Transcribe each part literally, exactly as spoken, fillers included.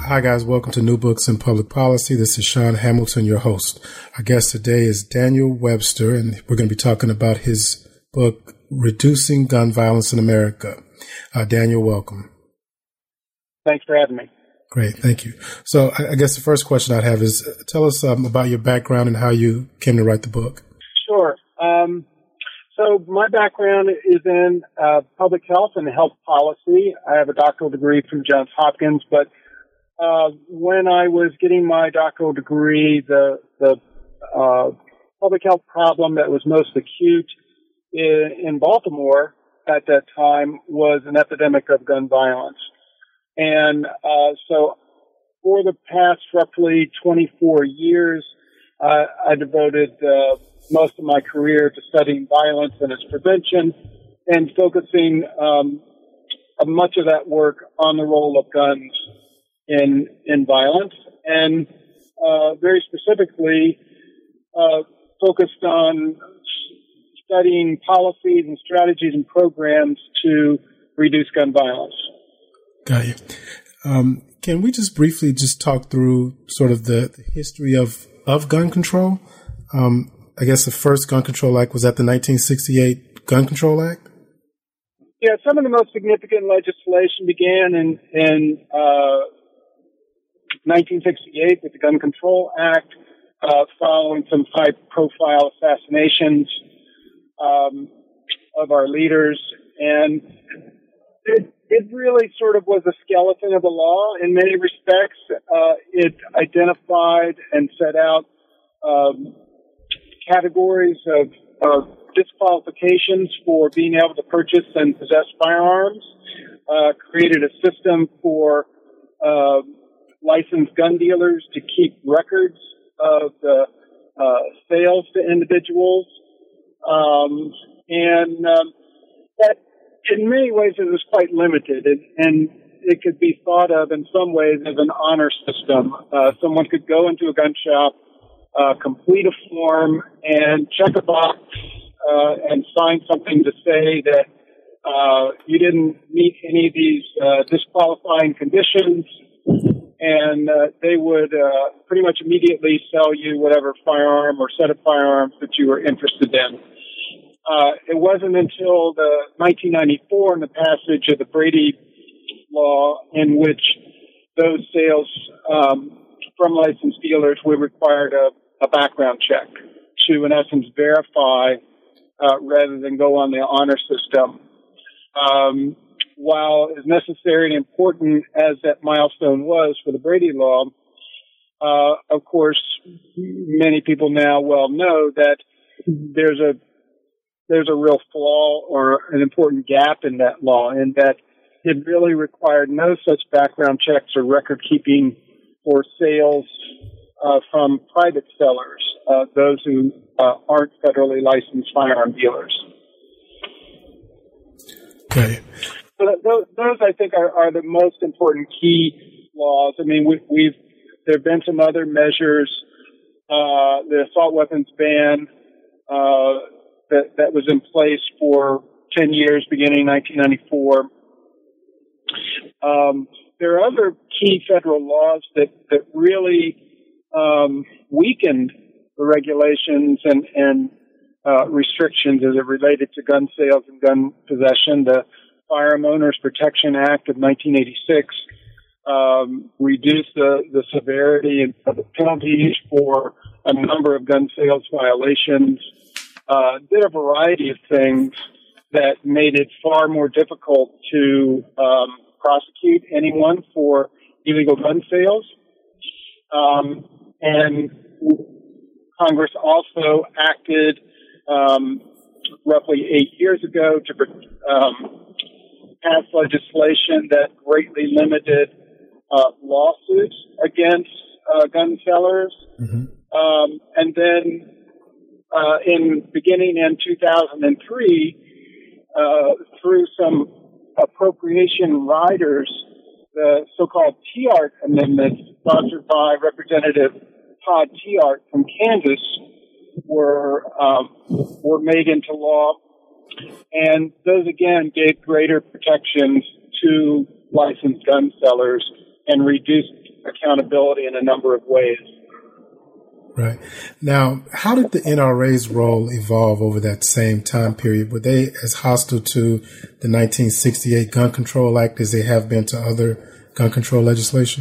Hi, guys. Welcome to New Books in Public Policy. This is Sean Hamilton, your host. Our guest today is Daniel Webster, and we're going to be talking about his book, Reducing Gun Violence in America. Uh, Daniel, welcome. Thanks for having me. Great. Thank you. So I guess the first question I'd have is uh, tell us um, about your background and how you came to write the book. Sure. Um, so my background is in uh, public health and health policy. I have a doctoral degree from Johns Hopkins, but uh, when I was getting my doctoral degree, the, the uh, public health problem that was most acute in, in Baltimore at that time was an epidemic of gun violence. And uh, so for the past roughly twenty-four years, uh, I devoted uh, most of my career to studying violence and its prevention and focusing um, much of that work on the role of guns in in violence, and uh, very specifically uh, focused on studying policies and strategies and programs to reduce gun violence. Got you. Um, can we just briefly just talk through sort of the, the history of, of gun control? Um, I guess the first gun control act was at the nineteen sixty-eight Gun Control Act? Yeah, some of the most significant legislation began in, in uh, nineteen sixty-eight with the Gun Control Act, uh, following some high-profile assassinations um, of our leaders. And it It really sort of was a skeleton of the law in many respects. Uh, it identified and set out um, categories of, of disqualifications for being able to purchase and possess firearms, uh, created a system for uh, licensed gun dealers to keep records of the uh, sales to individuals, um, and um, that in many ways, it was quite limited, and, and it could be thought of in some ways as an honor system. Uh, someone could go into a gun shop, uh, complete a form, and check a box uh, and sign something to say that uh, you didn't meet any of these uh, disqualifying conditions, and uh, they would uh, pretty much immediately sell you whatever firearm or set of firearms that you were interested in. Uh, it wasn't until the nineteen ninety-four and the passage of the Brady law in which those sales um, from licensed dealers were required a, a background check to, in essence, verify uh, rather than go on the honor system. Um, while as necessary and important as that milestone was for the Brady law, uh, of course, many people now well know that there's a there's a real flaw or an important gap in that law, in that it really required no such background checks or record keeping for sales uh, from private sellers, uh, those who uh, aren't federally licensed firearm dealers. Okay. So that, those, those, I think, are, are the most important key laws. I mean, we, we've there have been some other measures, uh, the assault weapons ban, uh, that, that was in place for ten years, beginning in nineteen ninety-four. Um, there are other key federal laws that, that really um, weakened the regulations and, and uh, restrictions as it related to gun sales and gun possession. The Firearm Owners Protection Act of nineteen eighty-six um, reduced the, the severity of the penalties for a number of gun sales violations. Uh, did a variety of things that made it far more difficult to um, prosecute anyone for illegal gun sales. Um, and Congress also acted um, roughly eight years ago to um, pass legislation that greatly limited uh, lawsuits against uh, gun sellers. Mm-hmm. Um, and then Uh, in beginning in two thousand three, uh, through some appropriation riders, the so-called Tiahrt amendments sponsored by Representative Todd Tiahrt from Kansas were um, were made into law, and those again gave greater protections to licensed gun sellers and reduced accountability in a number of ways. Right. Now, how did the N R A's role evolve over that same time period? Were they as hostile to the nineteen sixty-eight Gun Control Act as they have been to other gun control legislation?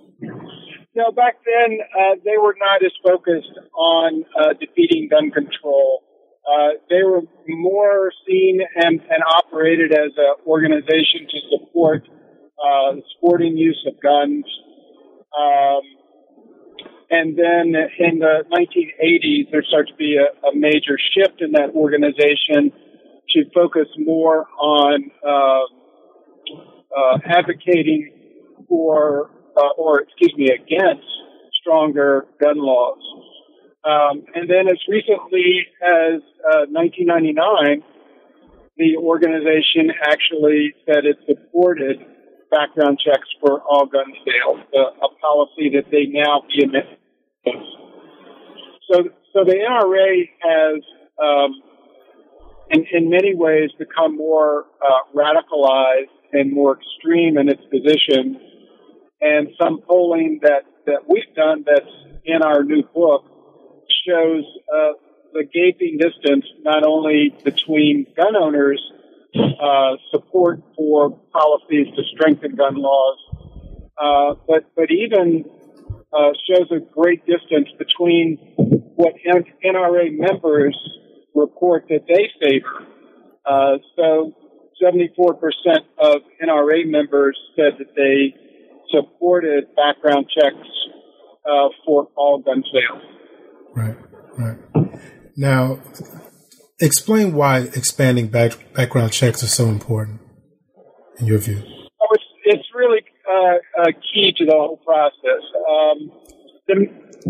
No, back then, uh, they were not as focused on uh, defeating gun control. Uh, they were more seen and, and operated as an organization to support uh, sporting use of guns. Um, and then in the nineteen eighties, there started to be a, a major shift in that organization to focus more on uh, uh, advocating for, uh, or excuse me, against stronger gun laws. Um, and then as recently as uh, nineteen ninety-nine, the organization actually said it supported background checks for all gun sales, uh, a policy that they now vehemently oppose. So, so the N R A has, um, in, in many ways, become more uh, radicalized and more extreme in its position. And some polling that, that we've done that's in our new book shows uh, the gaping distance not only between gun owners' uh, support for policies to strengthen gun laws, uh, but but even uh, shows a great distance between what N R A members report that they favor. Uh, so seventy-four percent of N R A members said that they supported background checks uh, for all gun sales. Right, right. Now, explain why expanding back, background checks are so important, in your view. Oh, it's, it's really uh, a key to the whole process. Um, the,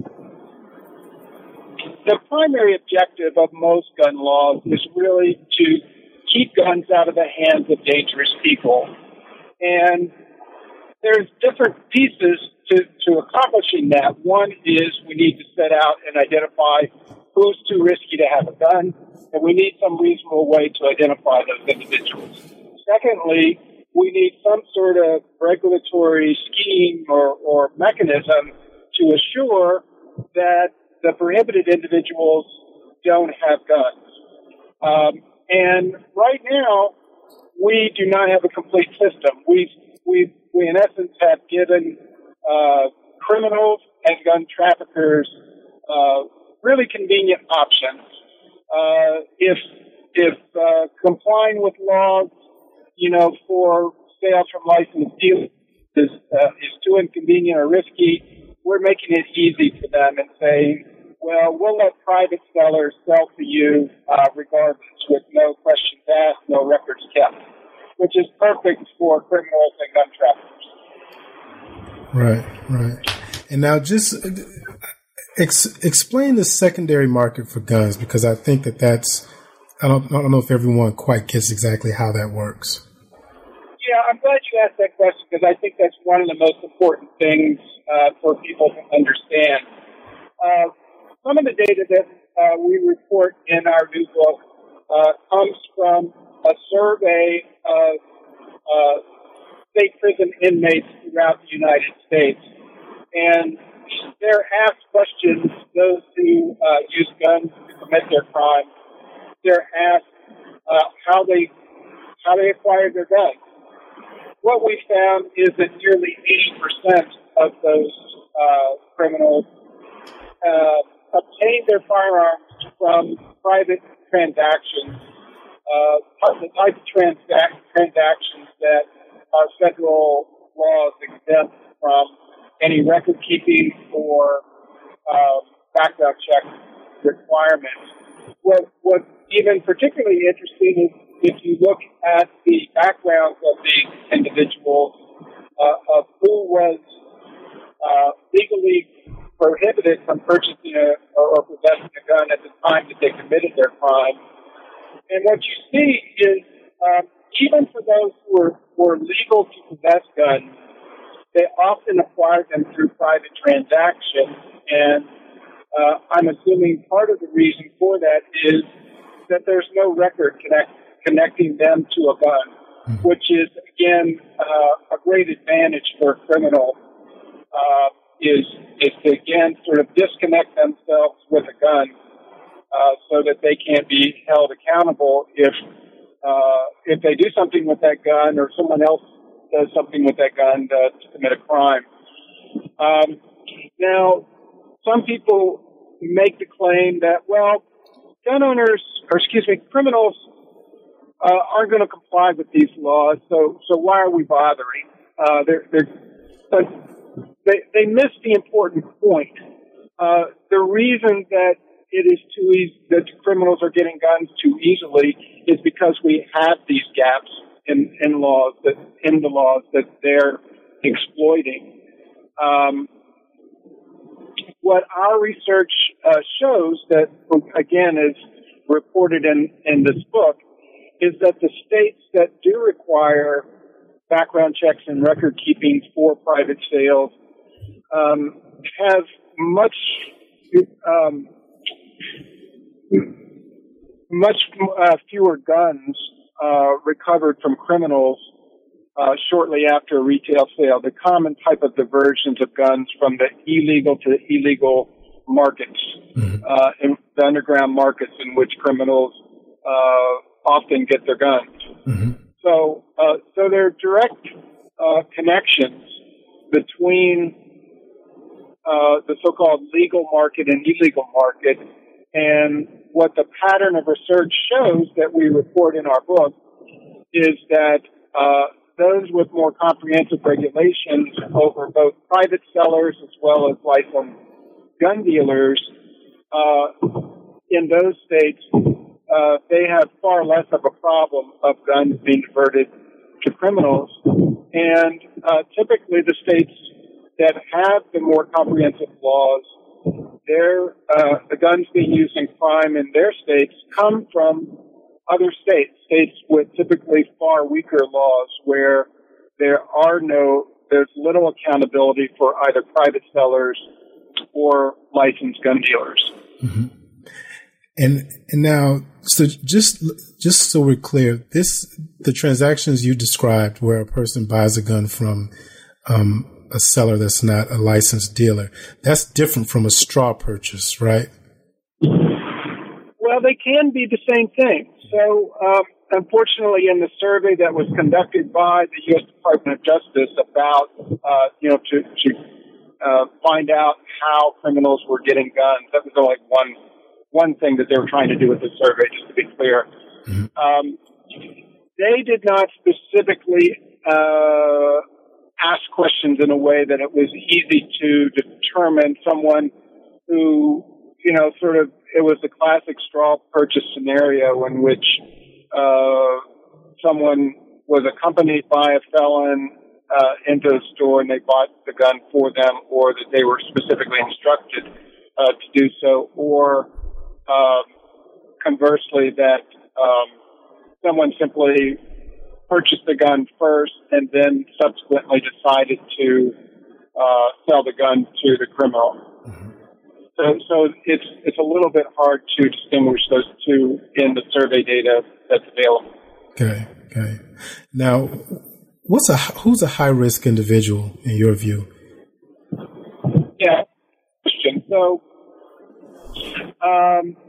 the primary objective of most gun laws is really to keep guns out of the hands of dangerous people. And there's different pieces to, to accomplishing that. One is we need to set out and identify who's too risky to have a gun, and we need some reasonable way to identify those individuals. Secondly, we need some sort of regulatory scheme or, or mechanism to assure that the prohibited individuals don't have guns. Um, and right now, we do not have a complete system. We've, we've, we, in essence, have given uh, criminals and gun traffickers uh, really convenient options. Uh, if if uh, complying with laws, you know, for sales from licensed dealers is, uh, is too inconvenient or risky, we're making it easy for them and saying, well, we'll let private sellers sell to you uh, regardless, with no questions asked, no records kept, which is perfect for criminals and gun traffickers. Right, right. And now just ex- explain the secondary market for guns, because I think that that's, I don't, I don't know if everyone quite gets exactly how that works. Yeah, I'm glad you asked that question, because I think that's one of the most important things uh, for people to understand. Uh, some of the data that uh, we report in our new book uh, comes from a survey of uh, state prison inmates throughout the United States. And they're asked questions, those who uh, use guns to commit their crimes. They're asked uh, how they how they acquired their guns. What we found is that nearly eighty percent of those uh, criminals uh, obtained their firearms from private transactions, uh, the type of transac- transactions that our federal laws exempt from any record keeping or uh, background check requirements. What what's even particularly interesting is if you look at the backgrounds of these individuals, uh, of who was uh, legally prohibited from purchasing a, or possessing a gun at the time that they committed their crime. And what you see is um, even for those who were, were legal to possess guns, they often acquired them through private transactions. And uh, I'm assuming part of the reason for that is that there's no record connect, connecting them to a gun, mm-hmm. which is, again, uh, a great advantage for a criminal. uh, is is to again sort of disconnect themselves with a gun, uh, so that they can't be held accountable if uh, if they do something with that gun or someone else does something with that gun to, to commit a crime. Um, now, some people make the claim that, well, gun owners, or excuse me, criminals uh, aren't going to comply with these laws, so so why are we bothering? Uh, they're, they're, but they, they miss the important point. Uh, the reason that it is too easy, that criminals are getting guns too easily, is because we have these gaps in, in laws that in the laws that they're exploiting. Um, what our research uh, shows that, again, is reported in, in this book, is that the states that do require background checks and record keeping for private sales um, have much um, much uh, fewer guns uh, recovered from criminals uh, shortly after a retail sale. The common type of diversions of guns from the illegal to the illegal markets, mm-hmm. uh, in the underground markets in which criminals uh, often get their guns. Mm-hmm. So, uh, so there are direct uh, connections between uh, the so-called legal market and illegal market. And what the pattern of research shows that we report in our book is that uh, those with more comprehensive regulations over both private sellers as well as licensed gun dealers uh, in those states, uh, they have far less of a problem of guns being diverted to criminals. And uh, typically the states that have the more comprehensive laws, their uh, the guns being used in crime in their states come from other states, states with typically far weaker laws where there are no, there's little accountability for either private sellers or licensed gun dealers. Mm-hmm. And and now, so just just so we're clear, this the transactions you described where a person buys a gun from um, a seller that's not a licensed dealer, that's different from a straw purchase, right? Well, they can be the same thing. So, um, unfortunately, in the survey that was conducted by the U S Department of Justice about, uh, you know, to, to uh, find out how criminals were getting guns, that was only one one thing that they were trying to do with the survey, just to be clear. Mm-hmm. Um, they did not specifically uh, ask questions in a way that it was easy to determine someone who, you know, sort of, it was the classic straw purchase scenario in which uh, someone was accompanied by a felon uh, into a store and they bought the gun for them, or that they were specifically instructed uh, to do so, or um, conversely that um, someone simply purchased the gun first and then subsequently decided to uh, sell the gun to the criminal. Mm-hmm. So, so it's it's a little bit hard to distinguish those two in the survey data that's available. Okay, okay. Now, what's a who's a high risk individual in your view? Yeah, question. So, um,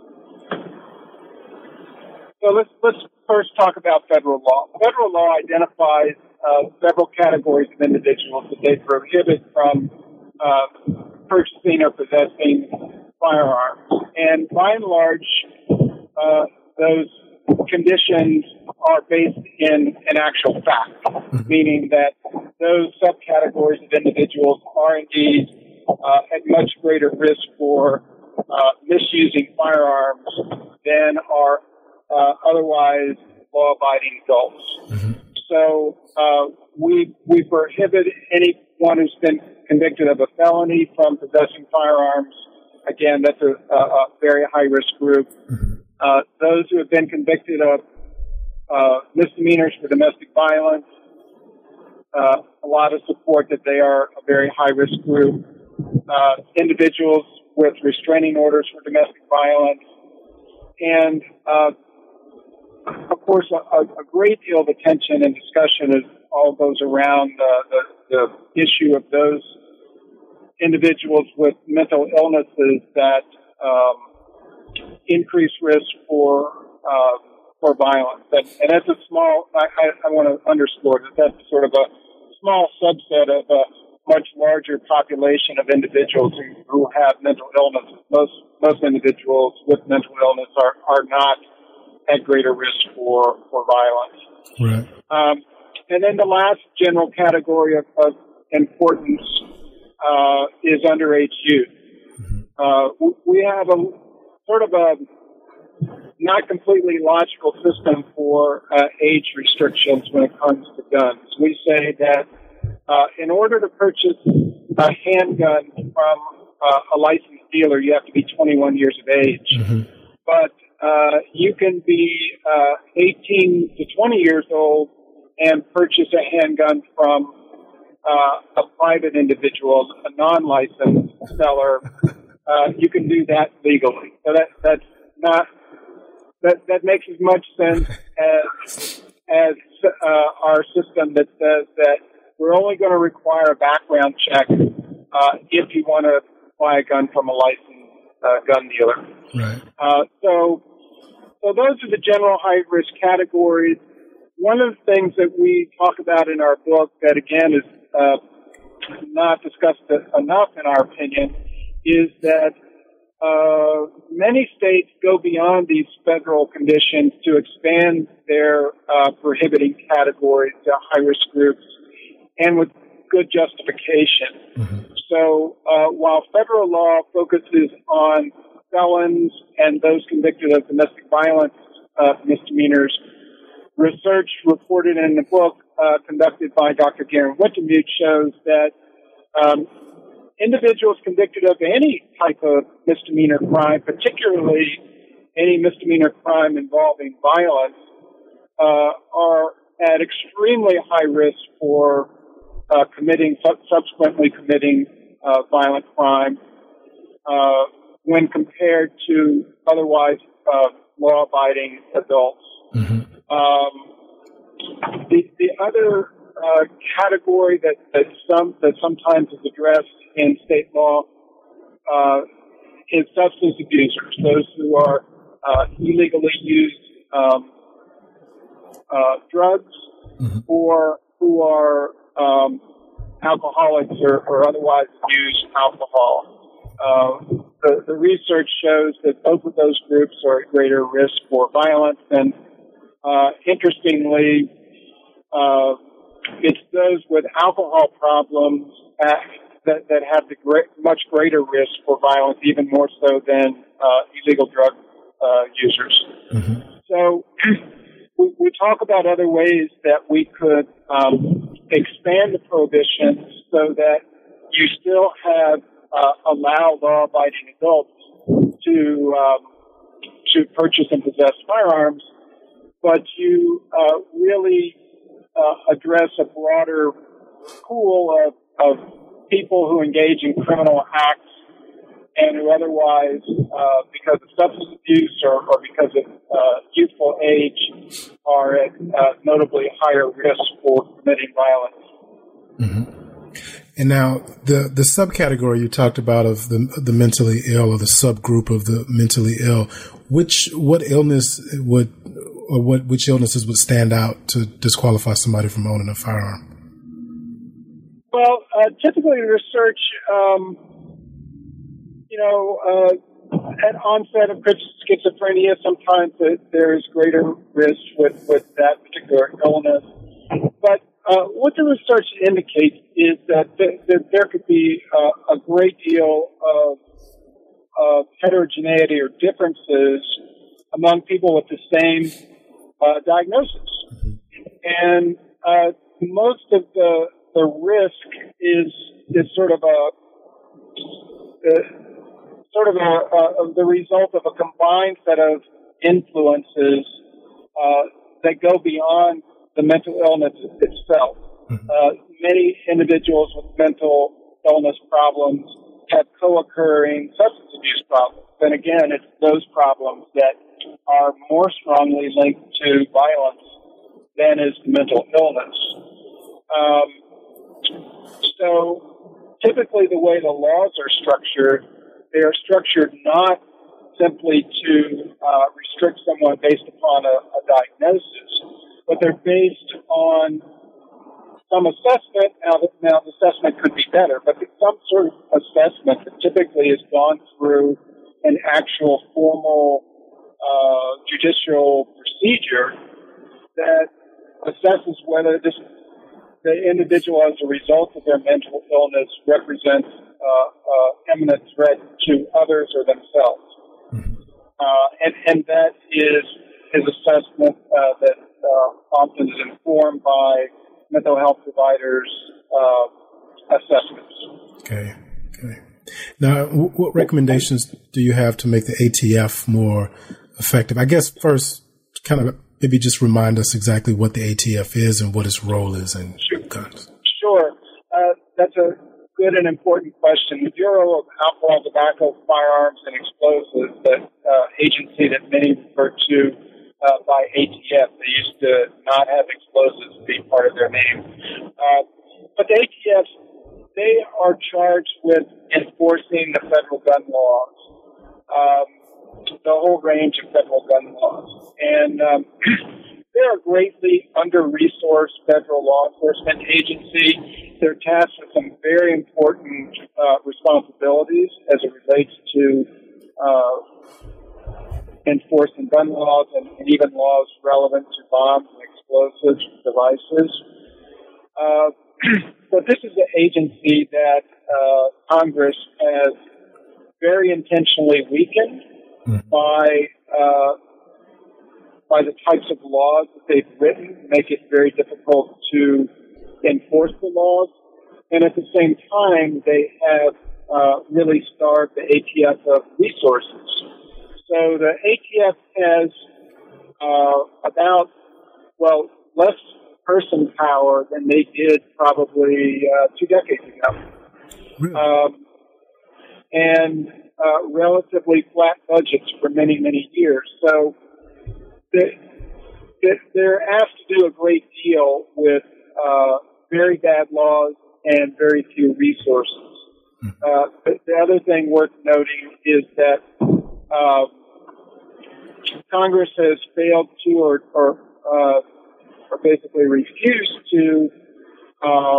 so let's let's first talk about federal law. Federal law identifies uh, several categories of individuals that they prohibit from uh, purchasing or possessing firearms. And by and large, uh, those conditions are based in an actual fact, meaning that those subcategories of individuals are indeed uh, at much greater risk for uh, misusing firearms than are uh, otherwise law-abiding adults. Mm-hmm. So uh, we we prohibit anyone who's been convicted of a felony from possessing firearms. Again, that's a, a, a very high-risk group. Mm-hmm. Uh, those who have been convicted of uh, misdemeanors for domestic violence, uh, a lot of support that they are a very high-risk group. Uh, individuals with restraining orders for domestic violence. And, uh, of course, a, a great deal of attention and discussion is all goes around uh, the, the issue of those individuals with mental illnesses that um, increase risk for uh, for violence. And, and that's a small, I, I, I want to underscore that that's sort of a small subset of a much larger population of individuals who, who have mental illness. Most most individuals with mental illness are, are not at greater risk for, for violence. Right. Um, and then the last general category of, of importance uh, is underage youth. Mm-hmm. Uh, we have a sort of a not completely logical system for uh, age restrictions when it comes to guns. We say that uh, in order to purchase a handgun from uh, a licensed dealer, you have to be twenty-one years of age. Mm-hmm. But uh, you can be uh, eighteen to twenty years old and purchase a handgun from uh, a private individual, a non-licensed seller. Uh, you can do that legally. So that that's not that that makes as much sense as as uh, our system that says that we're only going to require a background check uh, if you want to buy a gun from a licensed uh, gun dealer. Right. Uh, so, so those are the general high risk categories. One of the things that we talk about in our book that again is uh, not discussed enough in our opinion is that uh, many states go beyond these federal conditions to expand their uh, prohibiting categories to high-risk groups, and with good justification. Mm-hmm. So uh, while federal law focuses on felons and those convicted of domestic violence uh, misdemeanors, research reported in the book uh, conducted by Doctor Garen Wintemute shows that um, individuals convicted of any type of misdemeanor crime, particularly any misdemeanor crime involving violence, uh, are at extremely high risk for uh, committing, subsequently committing uh, violent crime uh, when compared to otherwise uh, law-abiding adults. Mm-hmm. Um, the, the other uh, category that, that some that sometimes is addressed in state law uh, is substance abusers, those who are uh, illegally use um, uh, drugs mm-hmm. or who are um, alcoholics or, or otherwise use alcohol. Uh, the, the research shows that both of those groups are at greater risk for violence, and uh, interestingly, uh, it's those with alcohol problems at, that, that have the great, much greater risk for violence, even more so than uh, illegal drug uh, users. Mm-hmm. So we, we talk about other ways that we could um, expand the prohibition so that you still have uh, allow law-abiding adults to um, to purchase and possess firearms, but you uh, really uh, address a broader pool of, of people who engage in criminal acts and who otherwise, uh, because of substance abuse or, or because of uh, youthful age, are at uh, notably higher risk for committing violence. Mm-hmm. And now the, the subcategory you talked about of the the mentally ill, or the subgroup of the mentally ill, which what illness would or what which illnesses would stand out to disqualify somebody from owning a firearm? Well, uh, typically research, um, you know, uh, at onset of schizophrenia, sometimes there is greater risk with, with that particular illness. But uh, what the research indicates is that, th- that there could be uh, a great deal of, of heterogeneity or differences among people with the same uh, diagnosis. Mm-hmm. And uh, most of the the risk is is sort of a, a sort of a, a, the result of a combined set of influences uh, that go beyond the mental illness itself. Mm-hmm. Uh, many individuals with mental illness problems have co-occurring substance abuse problems. And again, it's those problems that are more strongly linked to violence than is mental illness. Um, so typically the way the laws are structured, they are structured not simply to uh, restrict someone based upon a, a diagnosis, but they're based on some assessment. Now, the, now, the assessment could be better, but some sort of assessment that typically is gone through an actual formal uh, judicial procedure that assesses whether this the individual, as a result of their mental illness, represents uh, uh, imminent threat to others or themselves. Mm-hmm. Uh, and, and that is his assessment uh, that uh, often is informed by mental health providers' uh, assessments. Okay. Okay. Now, w- what recommendations do you have to make the A T F more effective? I guess first, kind of maybe just remind us exactly what the A T F is and what its role is in guns. Sure. Uh, that's a good and important question. The Bureau of Alcohol, Tobacco, Firearms, and Explosives, the uh, agency that many refer to uh, by A T F, they used to not have explosives be part of their name. Uh, but the A T F, they are charged with enforcing the federal gun laws, um, the whole range of federal gun laws. And um, they're a greatly under-resourced federal law enforcement agency. They're tasked with some very important uh, responsibilities as it relates to uh, enforcing gun laws and, and even laws relevant to bombs and explosive devices. Uh, but this is an agency that uh, Congress has very intentionally weakened mm-hmm. by uh, by the types of laws that they've written, make it very difficult to enforce the laws. And at the same time, they have uh, really starved the A T F of resources. So the A T F has uh, about, well, less person power than they did probably uh, two decades ago. Really? Um, and uh, relatively flat budgets for many, many years. So they're asked to do a great deal with uh, very bad laws and very few resources. Uh, but the other thing worth noting is that uh, Congress has failed to, or, or, uh, or basically refused to, uh,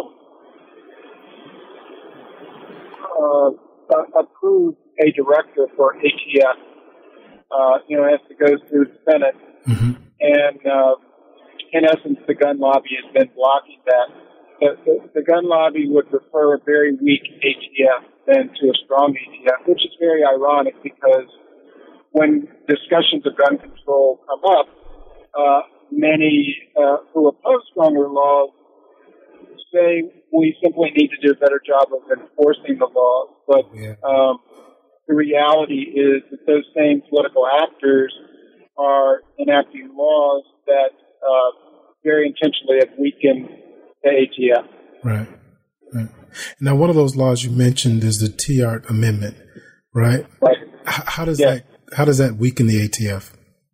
uh, approve a director for A T F. Uh, you know, it has to go through the Senate. Mm-hmm. And uh, in essence, the gun lobby has been blocking that. The, the, the gun lobby would prefer a very weak A T F than to a strong A T F, which is very ironic because when discussions of gun control come up, uh, many uh, who oppose stronger laws say we simply need to do a better job of enforcing the laws. But yeah. um, the reality is that those same political actors are enacting laws that uh, very intentionally have weakened the A T F. Right. right. Now, one of those laws you mentioned is the Tiahrt Amendment, right? Right. H- how does yes. that how does that weaken the A T F?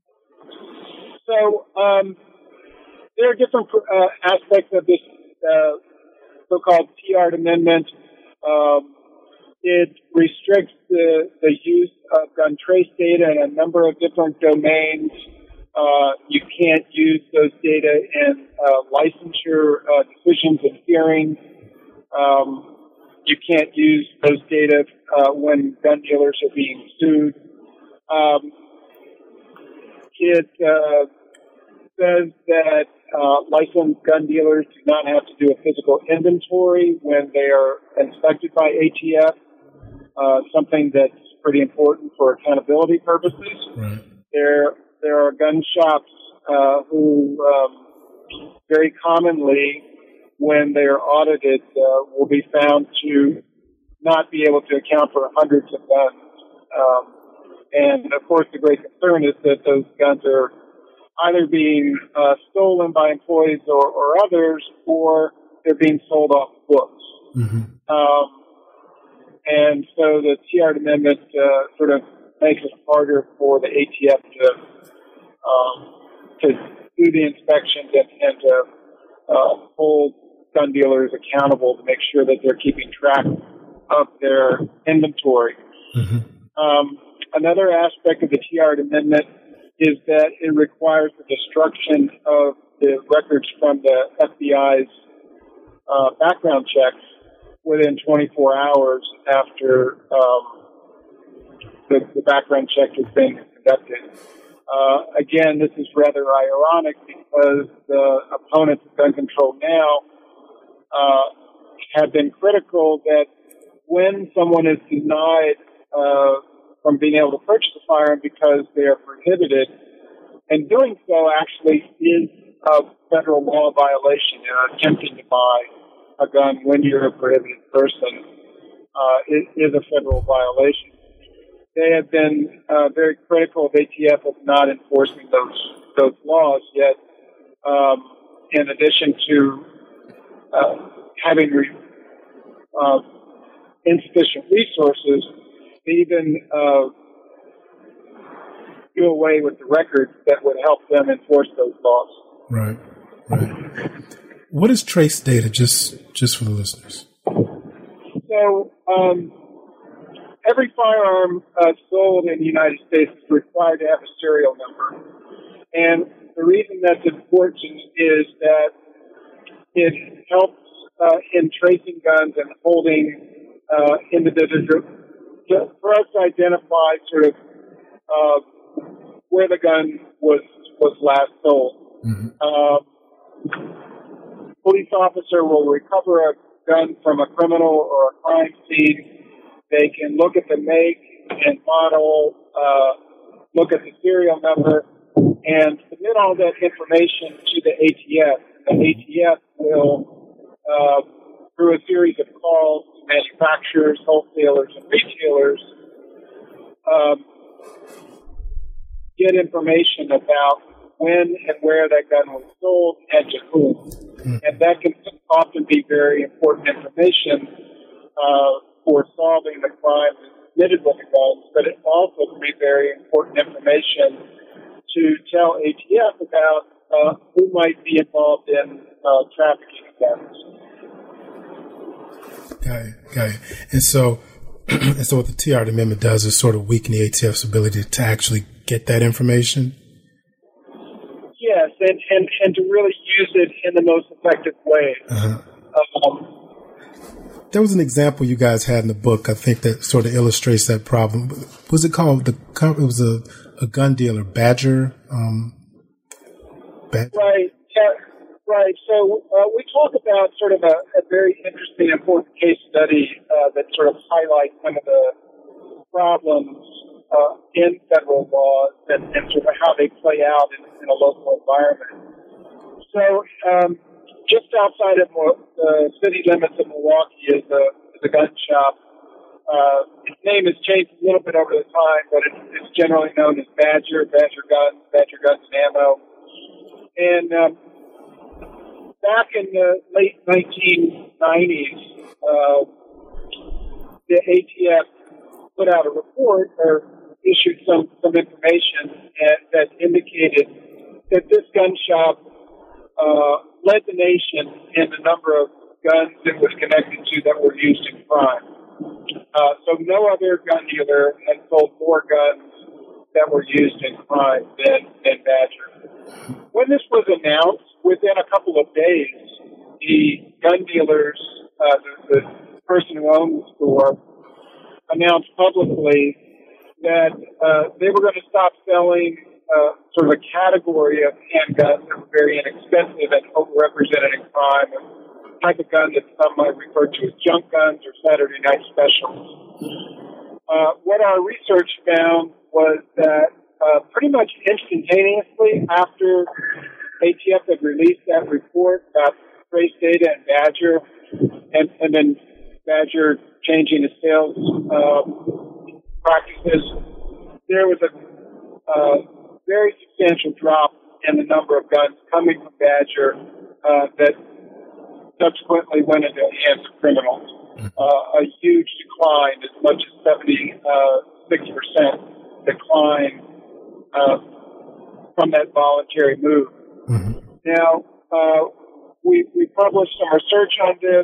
So um, there are different uh, aspects of this uh, so-called Tiahrt Amendment. Um, It restricts the, the use of gun trace data in a number of different domains. Uh, you can't use those data in uh, licensure uh, decisions and hearings. Um, you can't use those data uh, when gun dealers are being sued. Um, it uh, says that uh, licensed gun dealers do not have to do a physical inventory when they are inspected by A T F. Uh, something that's pretty important for accountability purposes. Right. There, there are gun shops uh, who um, very commonly, when they are audited, uh, will be found to not be able to account for hundreds of guns. Um, and of course, the great concern is that those guns are either being uh, stolen by employees or, or others, or they're being sold off books. Mm-hmm. Um, And so the Tiahrt Amendment uh, sort of makes it harder for the A T F to um, to do the inspections and, and to uh, hold gun dealers accountable to make sure that they're keeping track of their inventory. Mm-hmm. Um, another aspect of the Tiahrt Amendment is that it requires the destruction of the records from the F B I's uh, background checks within twenty-four hours after um, the, the background check has been conducted. Uh, again, this is rather ironic because the opponents of gun control now uh, have been critical that when someone is denied uh, from being able to purchase a firearm because they are prohibited, and doing so actually is a federal law violation. You know, attempting to buy a gun when you're a prohibited person uh, is, is a federal violation. They have been uh, very critical of A T F of not enforcing those those laws. Yet, um, in addition to uh, having re- uh, insufficient resources, they even uh, do away with the records that would help them enforce those laws. Right. Right. What is trace data? Just just for the listeners. So. Um, Every firearm uh, sold in the United States is required to have a serial number. And the reason that's important is that it helps uh, in tracing guns and holding uh, individuals for us to identify sort of uh, where the gun was was last sold. Mm-hmm. Uh, police officer will recover a gun from a criminal or a crime scene. They can look at the make and model, uh, look at the serial number, and submit all that information to the A T F. The A T F will, uh, through a series of calls to manufacturers, wholesalers, and retailers, um, get information about when and where that gun was sold and to whom. Mm-hmm. And that can often be very important information uh, for solving the crimes committed with the guns, but it also can be very important information to tell A T F about uh, who might be involved in uh, trafficking of guns. Got it, got it. And so, and so what the Tiahrt Amendment does is sort of weaken the A T F's ability to actually get that information? Yes, and, and, and to really use it in the most effective way. Uh-huh. Um, There was an example you guys had in the book, I think, that sort of illustrates that problem. Was it called the? It was a, a gun dealer, Badger. Um, Badger. Right. Yeah, right. So uh, we talk about sort of a, a very interesting, important case study uh, that sort of highlights some of the problems uh, in federal laws and, and sort of how they play out in, in a local environment. So. Um, Just outside of the city limits of Milwaukee is a, is a gun shop. Uh, its name has changed a little bit over the time, but it's, it's generally known as Badger, Badger Guns, Badger Guns and Ammo. And um, back in the late nineteen nineties, uh, the A T F put out a report or issued some, some information and, that indicated that this gun shop uh, led the nation in the number of guns it was connected to that were used in crime. Uh, so no other gun dealer had sold more guns that were used in crime than, than Badger. When this was announced, within a couple of days, the gun dealers, uh, the, the person who owned the store, announced publicly that uh, they were going to stop selling Uh, sort of a category of handguns that were very inexpensive and overrepresented in crime, a type of gun that some might refer to as junk guns or Saturday night specials. Uh, what our research found was that uh, pretty much instantaneously after A T F had released that report about trace data and Badger, and, and then Badger changing its sales uh, practices, there was a uh, very substantial drop in the number of guns coming from Badger uh, that subsequently went into the hands of criminals. Uh, a huge decline, as much as seventy-six percent decline uh, from that voluntary move. Mm-hmm. Now, uh, we, we published some research on this.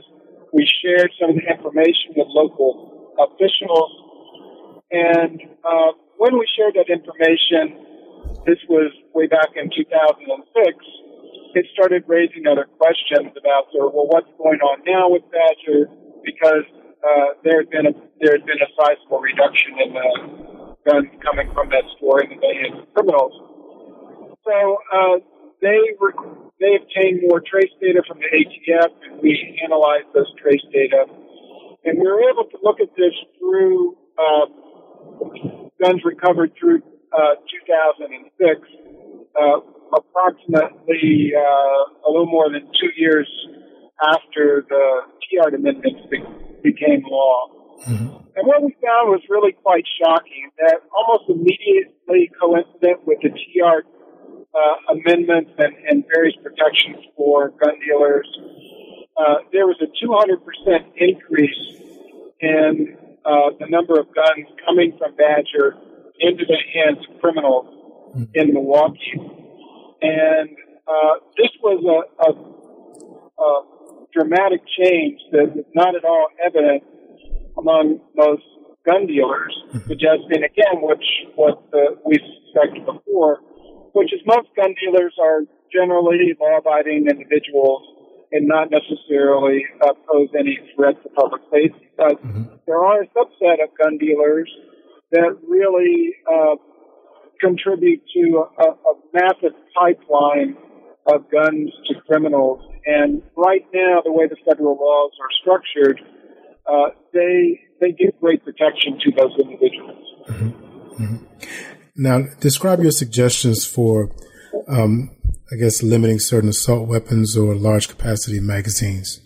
we shared some of the information with local officials. And uh, when we shared that information, this was way back in two thousand six, it started raising other questions about, so, well, what's going on now with Badger? Because uh, there had been a there had been a sizable reduction in the guns coming from that store in the hands of criminals. So uh, they were, they obtained more trace data from the A T F, and we analyzed those trace data, and we were able to look at this through uh, guns recovered through uh, two thousand six. Uh, approximately uh, a little more than two years after the Tiahrt amendments be- became law. Mm-hmm. And what we found was really quite shocking, that almost immediately coincident with the Tiahrt uh, amendments and, and various protections for gun dealers, uh, there was a two hundred percent increase in uh, the number of guns coming from Badger into the hands of criminals mm-hmm. in Milwaukee. And uh, this was a, a, a dramatic change that was not at all evident among most gun dealers, suggesting, again, which what uh, we suspected before, which is most gun dealers are generally law-abiding individuals and not necessarily uh, pose any threat to public safety. But mm-hmm. there are a subset of gun dealers that really uh, contribute to a, a massive pipeline of guns to criminals. And right now, the way the federal laws are structured, uh, they they give great protection to those individuals. Mm-hmm. Mm-hmm. Now, describe your suggestions for, um, I guess, limiting certain assault weapons or large capacity magazines.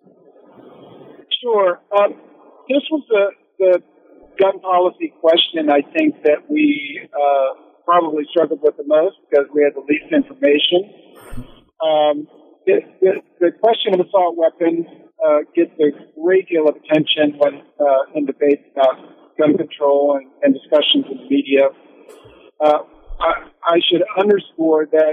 Sure. Um, this was the, the gun policy question, I think, that we uh, probably struggled with the most because we had the least information. Um, the, the, the question of assault weapons uh, gets a great deal of attention when uh, in debates about gun control and, and discussions in the media. Uh, I, I should underscore that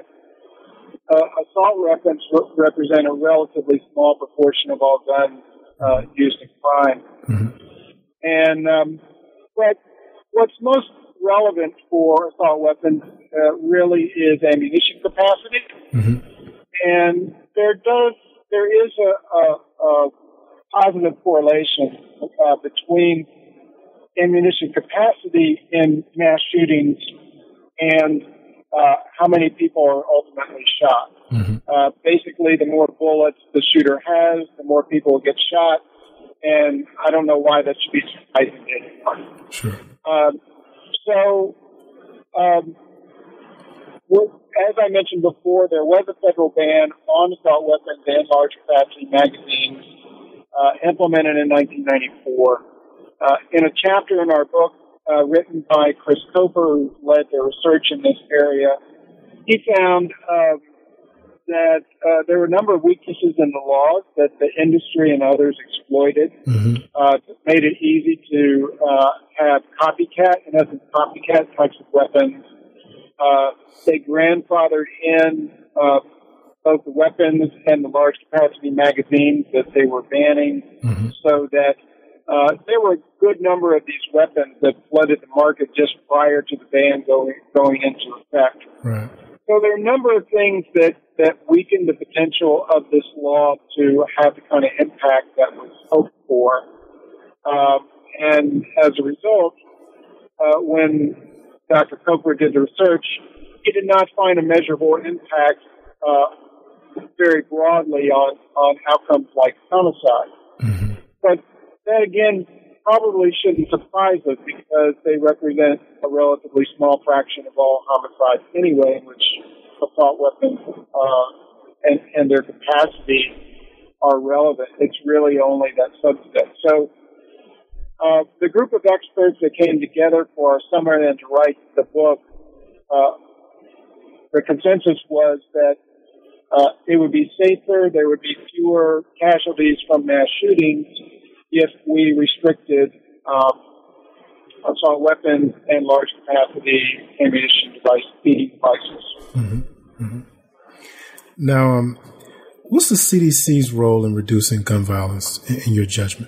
uh, assault weapons re- represent a relatively small proportion of all guns uh, used in crime. Mm-hmm. And um, but what's most relevant for assault weapons uh, really is ammunition capacity. Mm-hmm. And there does there is a, a, a positive correlation uh, between ammunition capacity in mass shootings and uh, how many people are ultimately shot. Mm-hmm. Uh, basically, the more bullets the shooter has, the more people get shot. And I don't know why that should be surprising to anyone. Sure. Um, so, um, what, as I mentioned before, there was a federal ban on assault weapons and large capacity magazines uh, implemented in nineteen ninety-four. Uh, in a chapter in our book uh, written by Chris Koper, who led the research in this area, he found uh, that uh, there were a number of weaknesses in the laws that the industry and others exploited. Mm-hmm. Uh, it made it easy to uh, have copycat, in essence, copycat types of weapons. Uh, they grandfathered in uh, both the weapons and the large capacity magazines that they were banning, mm-hmm. so that uh, there were a good number of these weapons that flooded the market just prior to the ban going going into effect. Right. So there are a number of things that, that weakened the potential of this law to have the kind of impact that was hoped for. Um, and as a result, uh, when Doctor Koper did the research, he did not find a measurable impact uh, very broadly on, on outcomes like homicide. Mm-hmm. But that, again, probably shouldn't surprise us because they represent a relatively small fraction of all homicides anyway, in which assault weapons uh, and, and their capacity are relevant. It's really only that subset. So uh, the group of experts that came together for our summer and to write the book, uh, the consensus was that uh, it would be safer, there would be fewer casualties from mass shootings if we restricted um, assault weapons and large capacity ammunition device feeding devices. Mm-hmm. Mm-hmm. Now, um, What's the C D C's role in reducing gun violence, in, in your judgment?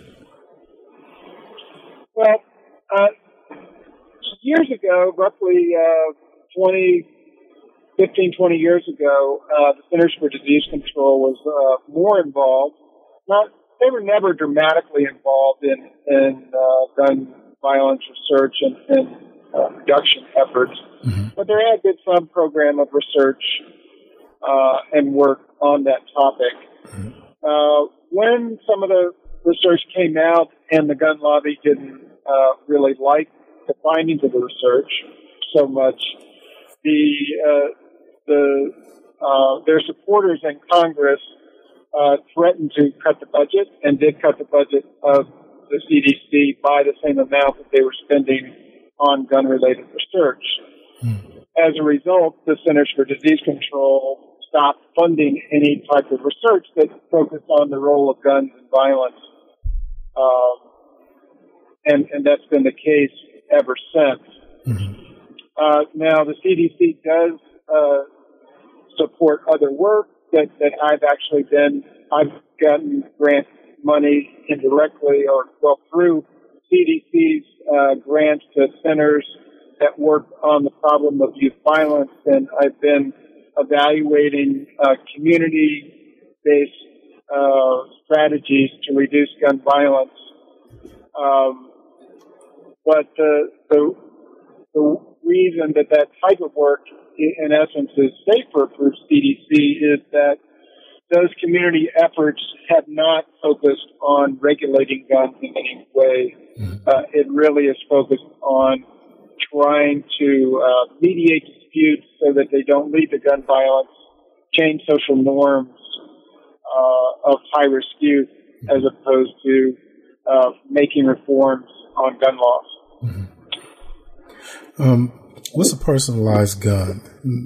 Well, uh, years ago, roughly uh, twenty, fifteen, twenty years ago, uh, the Centers for Disease Control was uh, more involved. Not, they were never dramatically involved in, in uh, gun violence research and, and uh, reduction efforts, mm-hmm. but there had been some program of research uh, and work on that topic. Mm-hmm. Uh, when some of the research came out and the gun lobby didn't uh, really like the findings of the research so much, the uh, the uh, their supporters in Congress uh, threatened to cut the budget and did cut the budget of the C D C by the same amount that they were spending on gun-related research. Hmm. As a result, the Centers for Disease Control stopped funding any type of research that focused on the role of guns and violence. Um, and, and that's been the case ever since. Mm-hmm. Uh, now, the C D C does uh, support other work that, that I've actually been, I've gotten grant money indirectly or well through C D C's uh, grants to centers that work on the problem of youth violence, and I've been evaluating uh, community-based uh, strategies to reduce gun violence. Um, but the, the the reason that that type of work, in essence, is safer for C D C is that those community efforts have not focused on regulating guns in any way. Mm-hmm. Uh, it really is focused on trying to uh, mediate disputes so that they don't lead to gun violence, change social norms uh, of high-risk youth, mm-hmm. as opposed to uh, making reforms on gun laws. Mm-hmm. Um, what's a personalized gun?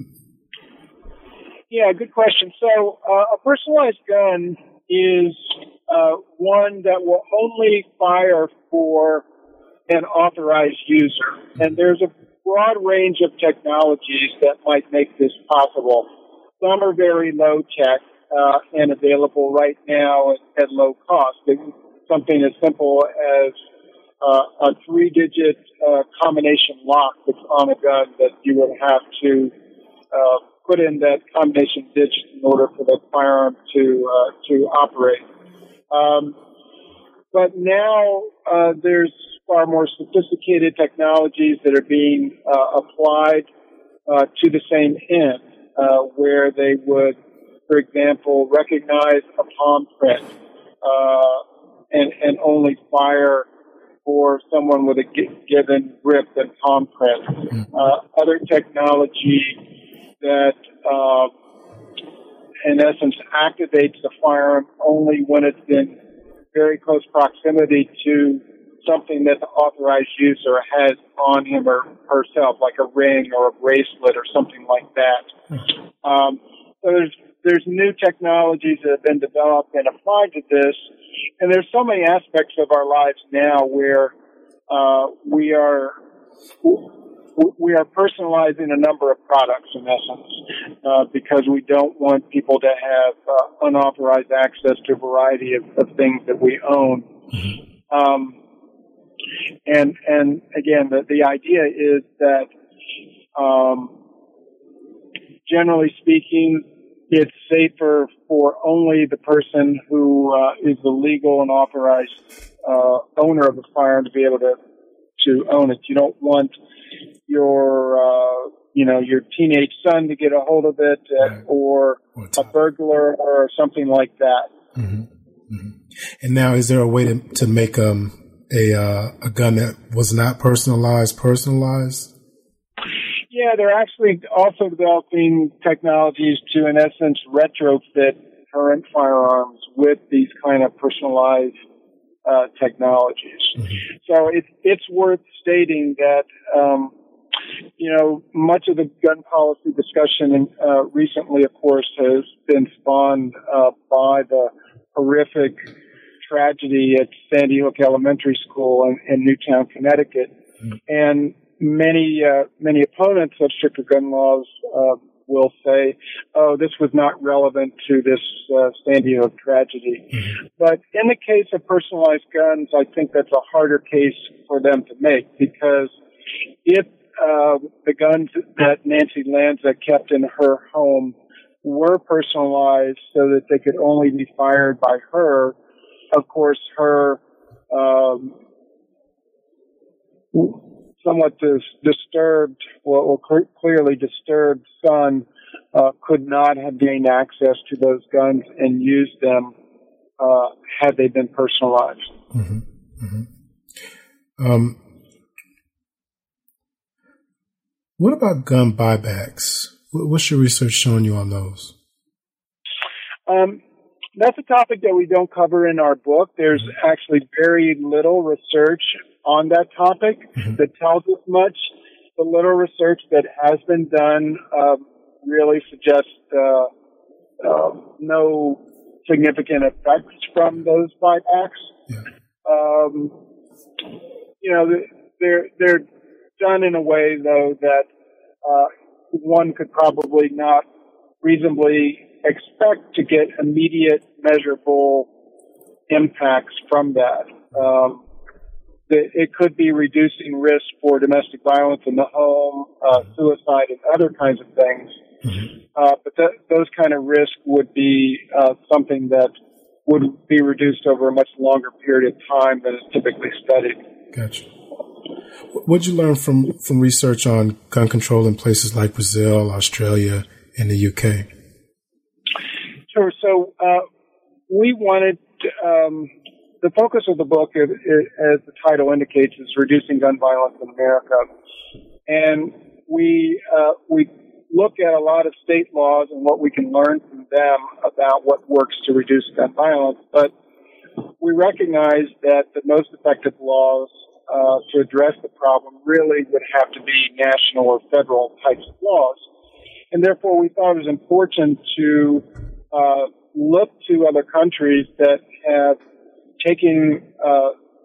Yeah, good question. So uh, a personalized gun is uh, one that will only fire for an authorized user. And there's a broad range of technologies that might make this possible. Some are very low tech uh, and available right now at, at low cost. Something as simple as uh, a three-digit uh, combination lock that's on a gun that you would have to uh, put in that combination digit in order for the firearm to uh, to operate. Um, but now uh, there's far more sophisticated technologies that are being uh, applied uh, to the same end, uh, where they would, for example, recognize a palm print uh, and, and only fire for someone with a given grip and palm print. Uh, other technology that, uh, in essence, activates the firearm only when it's in very close proximity to something that the authorized user has on him or herself, like a ring or a bracelet or something like that. Um, so there's there's new technologies that have been developed and applied to this, and there's so many aspects of our lives now where uh, we are we are personalizing a number of products, in essence, uh, because we don't want people to have uh, unauthorized access to a variety of, of things that we own. Um, and and again, the, the idea is that, um, generally speaking, it's safer for only the person who uh, is the legal and authorized uh, owner of the firearm to be able to to own it. You don't want your, uh, you know, your teenage son to get a hold of it, uh, right. or a burglar or something like that. Mm-hmm. Mm-hmm. And now, is there a way to to make um, a uh, a gun that was not personalized personalized? Yeah, they're actually also developing technologies to, in essence, retrofit current firearms with these kind of personalized uh, technologies. Mm-hmm. So it, it's worth stating that, um, you know, much of the gun policy discussion uh, recently, of course, has been spawned uh, by the horrific tragedy at Sandy Hook Elementary School in, in Newtown, Connecticut. Mm-hmm. And many uh, many opponents of stricter gun laws uh, will say, oh, this was not relevant to this uh, Sandy Hook tragedy. Mm-hmm. But in the case of personalized guns, I think that's a harder case for them to make, because if uh, the guns that Nancy Lanza kept in her home were personalized so that they could only be fired by her, of course, her um, somewhat dis- disturbed, well, well cl- clearly disturbed son uh, could not have gained access to those guns and used them uh, had they been personalized. Mm-hmm. Mm-hmm. Um, what about gun buybacks? What's your research showing you on those? Um, that's a topic that we don't cover in our book. There's mm-hmm. actually very little research on that topic mm-hmm. that tells us much. The little research that has been done um, really suggests uh, uh, no significant effects from those buybacks. Yeah. Um, you know, they're they're done in a way, though, that uh, one could probably not reasonably expect to get immediate, measurable impacts from that. Um, it could be reducing risk for domestic violence in the home, uh, suicide, and other kinds of things. Mm-hmm. Uh, but th- those kind of risks would be uh, something that would be reduced over a much longer period of time than is typically studied. Gotcha. What did you learn from, from research on gun control in places like Brazil, Australia, and the U K? Sure. So uh, we wanted to, um, the focus of the book, is, is, as the title indicates, is reducing gun violence in America. And we uh, we look at a lot of state laws and what we can learn from them about what works to reduce gun violence. But we recognize that the most effective laws uh, to address the problem really would have to be national or federal types of laws. And therefore, we thought it was important to uh, look to other countries that have taken, uh,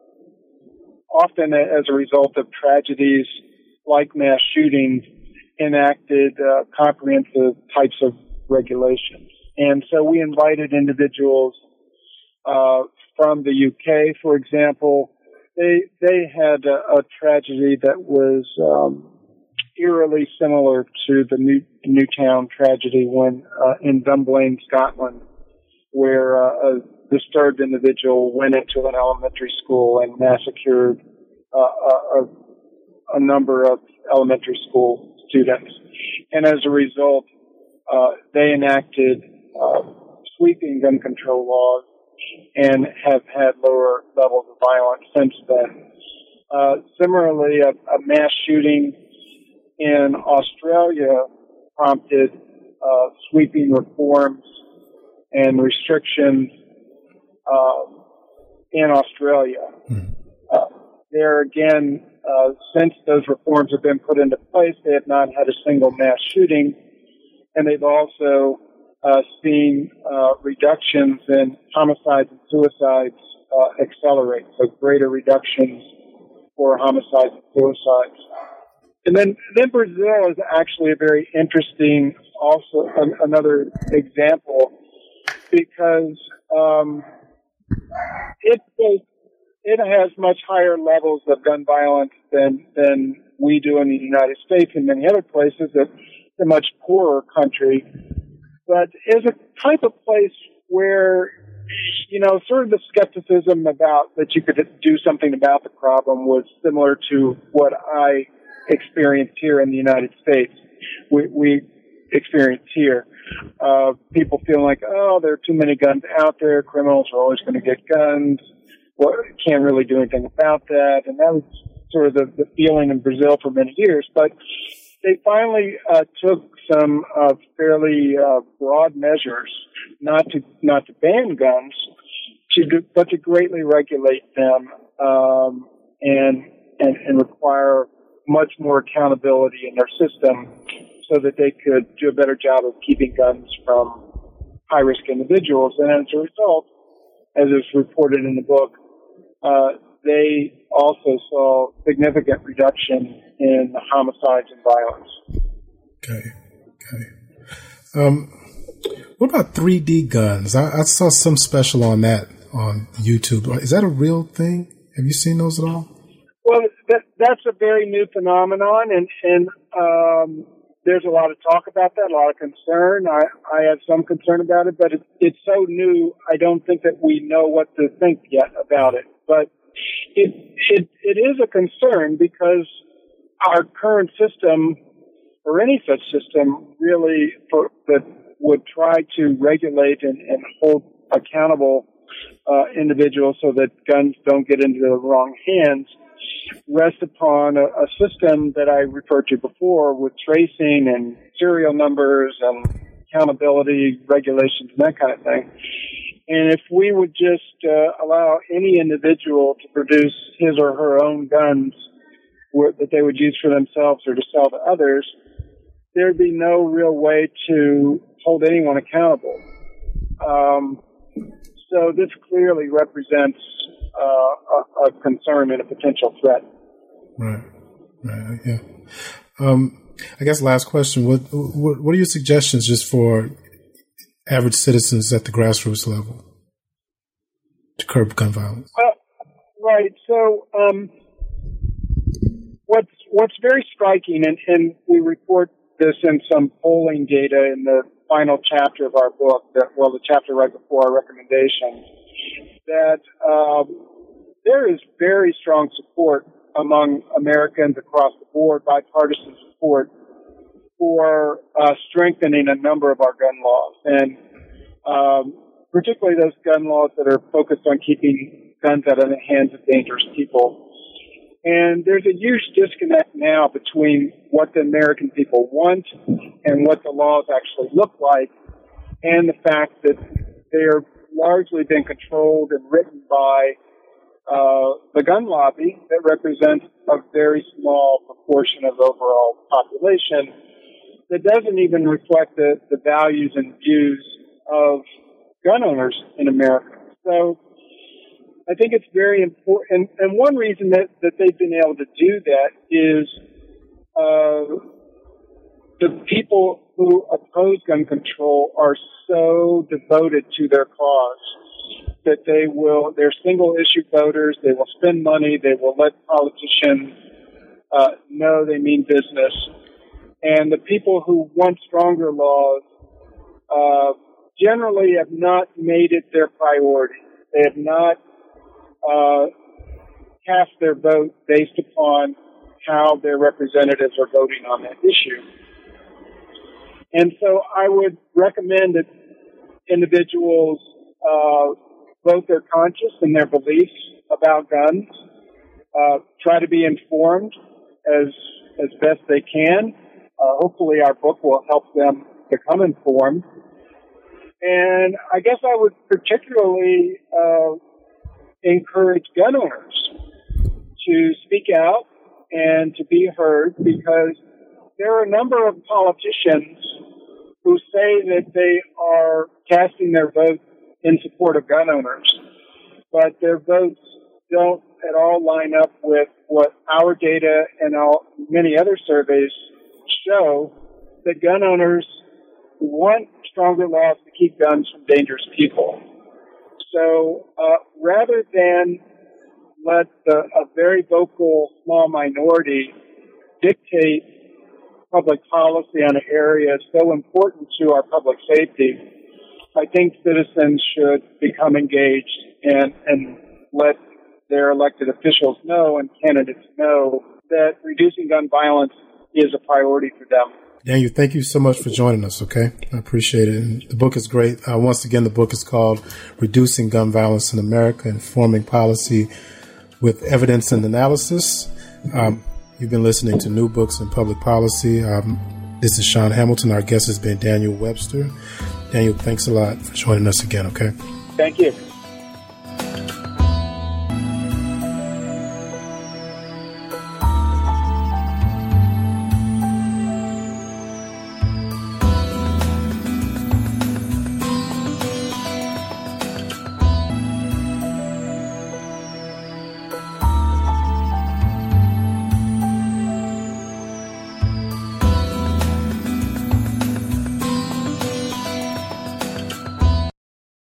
often as a result of tragedies like mass shootings, enacted uh, comprehensive types of regulations. And so we invited individuals uh, from the U K, for example. They they had a, a tragedy that was um, eerily similar to the New, Newtown tragedy when uh, in Dunblane, Scotland, where uh, a disturbed individual went into an elementary school and massacred uh, a, a number of elementary school students. And as a result, uh, they enacted uh, sweeping gun control laws and have had lower levels of violence since then. Uh, similarly, a, a mass shooting in Australia prompted uh, sweeping reforms and restrictions Uh, in Australia. Mm. Uh, there again, uh, since those reforms have been put into place, they have not had a single mass shooting, and they've also uh, seen uh, reductions in homicides and suicides uh, accelerate, so greater reductions for homicides and suicides. And then, then Brazil is actually a very interesting, also an, another example, because um, It it has much higher levels of gun violence than than we do in the United States and many other places. It's a much poorer country, but is a type of place where, you know, sort of the skepticism about that you could do something about the problem was similar to what I experienced here in the United States. We, we experienced here. Uh, people feel like, oh, there are too many guns out there. Criminals are always going to get guns. Well, can't really do anything about that. And that was sort of the, the feeling in Brazil for many years. But they finally uh, took some uh, fairly uh, broad measures, not to not to ban guns, to do, but to greatly regulate them um, and, and and require much more accountability in their system, so that they could do a better job of keeping guns from high-risk individuals. And as a result, as is reported in the book, uh, they also saw significant reduction in homicides and violence. Okay, okay. Um, what about three D guns? I, I saw some special on that on YouTube. Is that a real thing? Have you seen those at all? Well, that, that's a very new phenomenon, and, and um, there's a lot of talk about that, a lot of concern. I, I have some concern about it, but it, it's so new, I don't think that we know what to think yet about it. But it, it, it is a concern because our current system, or any such system, really for, that would try to regulate and, and hold accountable uh, individuals so that guns don't get into the wrong hands, rest upon a, a system that I referred to before with tracing and serial numbers and accountability, regulations, and that kind of thing. And if we would just uh, allow any individual to produce his or her own guns that they would use for themselves or to sell to others, there'd be no real way to hold anyone accountable. Um, so this clearly represents uh, a, a concern and a potential threat. Right. Right. Yeah. Um, I guess last question. What, what what are your suggestions just for average citizens at the grassroots level to curb gun violence? Well, right. So um, what's what's very striking, and, and we report this in some polling data in the final chapter of our book, that well, the chapter right before our recommendations, that um, there is very strong support among Americans across the board, bipartisan support for uh, strengthening a number of our gun laws, and um, particularly those gun laws that are focused on keeping guns out of the hands of dangerous people. And there's a huge disconnect now between what the American people want and what the laws actually look like, and the fact that they're largely been controlled and written by uh, the gun lobby that represents a very small proportion of the overall population that doesn't even reflect the, the values and views of gun owners in America. So I think it's very important, and, and one reason that, that they've been able to do that is uh, the people who oppose gun control are so devoted to their cause that they will, they're single-issue voters, they will spend money, they will let politicians uh, know they mean business. And the people who want stronger laws uh, generally have not made it their priority. They have not uh, cast their vote based upon how their representatives are voting on that issue. And so I would recommend that individuals uh, vote their conscience and their beliefs about guns, uh, try to be informed as as best they can. Uh, hopefully our book will help them become informed. And I guess I would particularly uh, encourage gun owners to speak out and to be heard, because there are a number of politicians who say that they are casting their vote in support of gun owners, but their votes don't at all line up with what our data and all, many other surveys show, that gun owners want stronger laws to keep guns from dangerous people. So uh, rather than let the, a very vocal small minority dictate public policy on an area so important to our public safety, I think citizens should become engaged and, and let their elected officials know and candidates know that reducing gun violence is a priority for them. Daniel, thank you so much for joining us, okay? I appreciate it. And the book is great. Uh, once again, the book is called Reducing Gun Violence in America, Informing Policy with Evidence and Analysis. Um, you've been listening to New Books in Public Policy. Um, this is Sean Hamilton. Our guest has been Daniel Webster. Daniel, thanks a lot for joining us again, okay? Thank you.